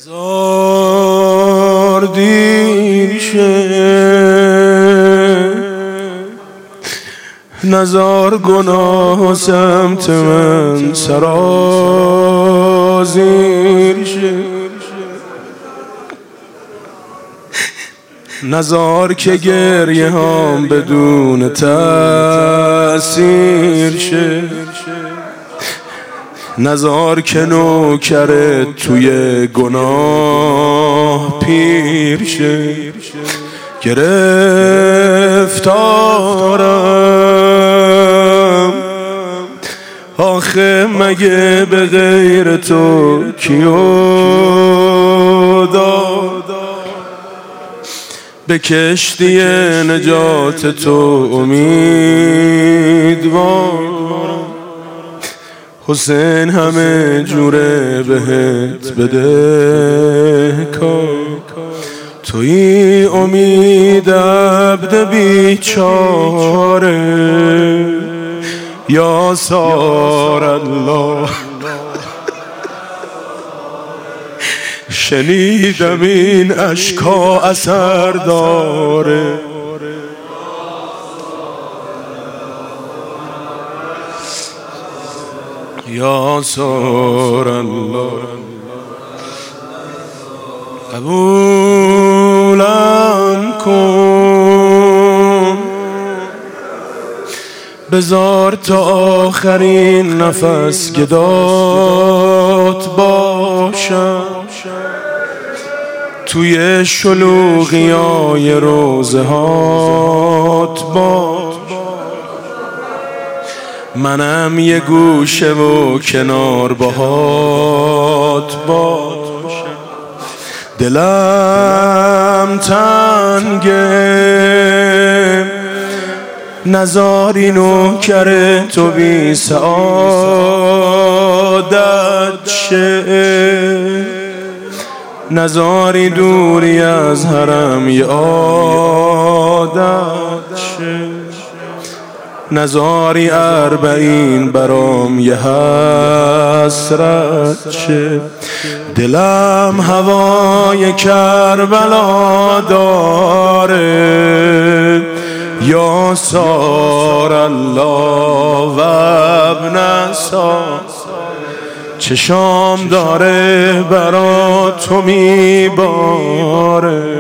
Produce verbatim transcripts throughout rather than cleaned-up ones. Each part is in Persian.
زار دیر شه نزار گناه سمت من سرازیر شه نزار که گریه هم بدون تأثیر شه نزار که نوکرت توی گناه پیر شه گرفتارم آخه مگه به غیر تو کیو داد به کشتی نجات تو امیدوارم حسین همه جوره بهت بده کار توی امید عبد بیچاره یا سار الله شنیدم این اشکا اثر داره یا سار الله قبولم کن بذار تا آخرین نفس گدات باشم توی شلوغیای روزه هات باش منم یه گوشه و کنار باهات باشم دلم تنگه نزاری نوکر تو بی سعادت شه نزاری دوری از حرم یه عادت شه نزاری اربعین برام یه حسرت شه دلم هوای کربلا داره یا سار الله و ابن سار چشام داره برا تو میباره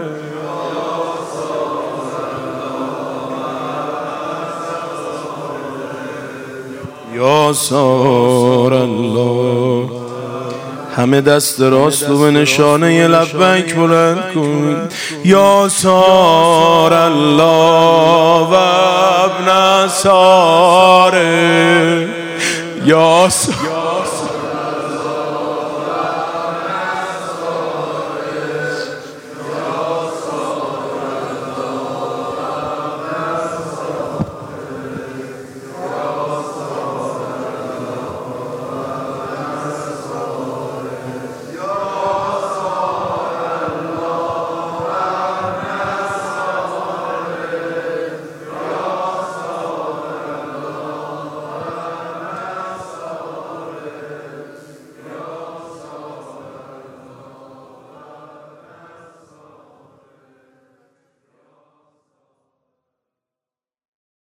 یا سار الله همه دست راست رو به نشانه لبیک بلند کن یا سار الله و ابن ساره یا سار